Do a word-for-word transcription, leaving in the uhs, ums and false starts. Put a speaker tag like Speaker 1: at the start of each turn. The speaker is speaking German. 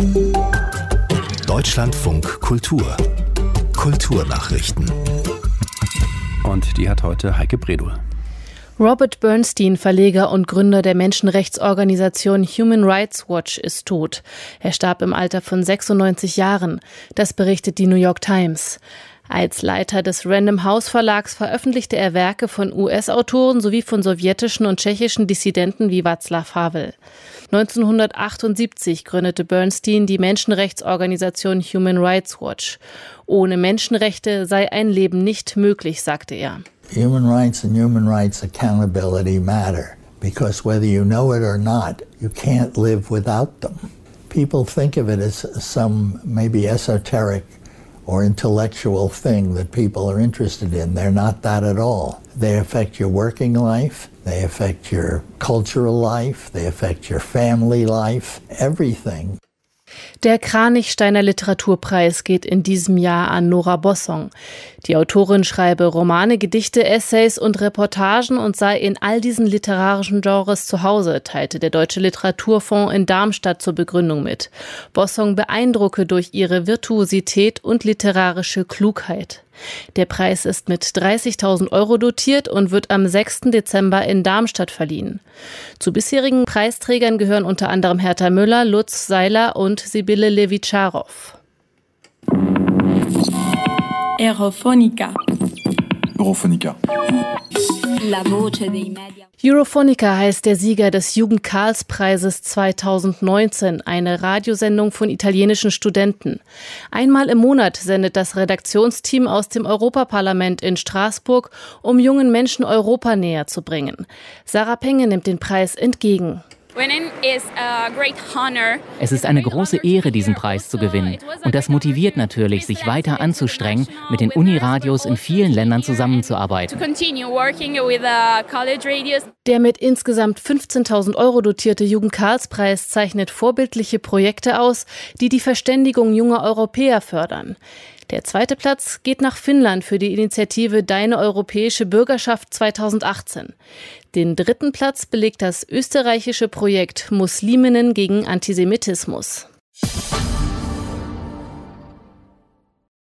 Speaker 1: Deutschlandfunk Kultur. Kulturnachrichten.
Speaker 2: Und die hat heute Heike Bredul.
Speaker 3: Robert Bernstein, Verleger und Gründer der Menschenrechtsorganisation Human Rights Watch, ist tot. Er starb im Alter von sechsundneunzig Jahren. Das berichtet die New York Times. Als Leiter des Random House Verlags veröffentlichte er Werke von U S-Autoren sowie von sowjetischen und tschechischen Dissidenten wie Václav Havel. neunzehnhundertachtundsiebzig gründete Bernstein die Menschenrechtsorganisation Human Rights Watch. Ohne Menschenrechte sei ein Leben nicht möglich, sagte er.
Speaker 4: Human rights and human rights accountability matter, because whether you know it or not, you can't live without them. People think of it as some maybe esoteric or intellectual thing that people are interested in. They're not that at all. They affect your working life, they affect your cultural life, they affect your family life, everything.
Speaker 3: Der Kranichsteiner Literaturpreis geht in diesem Jahr an Nora Bossong. Die Autorin schreibe Romane, Gedichte, Essays und Reportagen und sei in all diesen literarischen Genres zu Hause, teilte der Deutsche Literaturfonds in Darmstadt zur Begründung mit. Bossong beeindrucke durch ihre Virtuosität und literarische Klugheit. Der Preis ist mit dreißigtausend Euro dotiert und wird am sechsten Dezember in Darmstadt verliehen. Zu bisherigen Preisträgern gehören unter anderem Hertha Müller, Lutz Seiler und Sibylle Levitscharow.
Speaker 5: Eurofonica.
Speaker 6: Eurofonica.
Speaker 3: Eurofonica heißt der Sieger des Jugend-Karls-Preises zweitausendneunzehn, eine Radiosendung von italienischen Studenten. Einmal im Monat sendet das Redaktionsteam aus dem Europaparlament in Straßburg, um jungen Menschen Europa näher zu bringen. Sarah Penge nimmt den Preis entgegen.
Speaker 7: Es ist eine große Ehre, diesen Preis zu gewinnen. Und das motiviert natürlich, sich weiter anzustrengen, mit den Uniradios in vielen Ländern zusammenzuarbeiten.
Speaker 3: Der mit insgesamt fünfzehntausend Euro dotierte Jugend-Karls-Preis zeichnet vorbildliche Projekte aus, die die Verständigung junger Europäer fördern. Der zweite Platz geht nach Finnland für die Initiative Deine europäische Bürgerschaft zweitausendachtzehn. Den dritten Platz belegt das österreichische Projekt Musliminnen gegen Antisemitismus.